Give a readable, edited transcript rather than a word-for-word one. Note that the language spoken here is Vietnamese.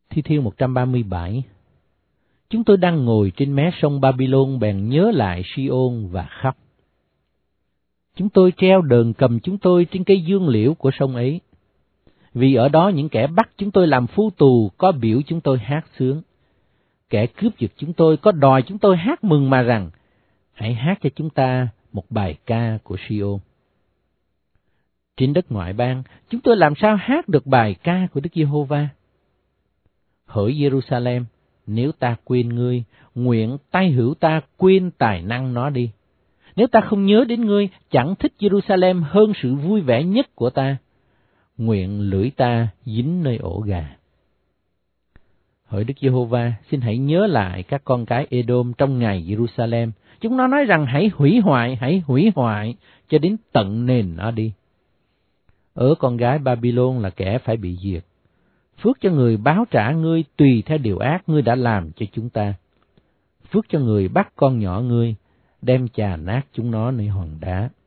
Thi Thiên 137. Chúng tôi đang ngồi trên mé sông Babylon bèn nhớ lại Siôn và khóc. Chúng tôi treo đờn cầm chúng tôi trên cây dương liễu của sông ấy, vì ở đó những kẻ bắt chúng tôi làm phu tù có biểu chúng tôi hát sướng. Kẻ cướp giật chúng tôi có đòi chúng tôi hát mừng mà rằng, hãy hát cho chúng ta một bài ca của Siôn. Trên đất ngoại bang, chúng tôi làm sao hát được bài ca của Đức Giê-hô-va? Hỡi Giê-ru-sa-lem, nếu ta quên ngươi, nguyện tay hữu ta quên tài năng nó đi. Nếu ta không nhớ đến ngươi, chẳng thích Giê-ru-sa-lem hơn sự vui vẻ nhất của ta. Nguyện lưỡi ta dính nơi ổ gà. Hỡi Đức Giê-hô-va, xin hãy nhớ lại các con cái Edom trong ngày Giê-ru-sa-lem. Chúng nó nói rằng hãy hủy hoại cho đến tận nền nó đi. Con gái Babylon là kẻ phải bị diệt. Phước cho người báo trả ngươi tùy theo điều ác ngươi đã làm cho chúng ta. Phước cho người bắt con nhỏ ngươi, đem chà nát chúng nó nơi hòn đá.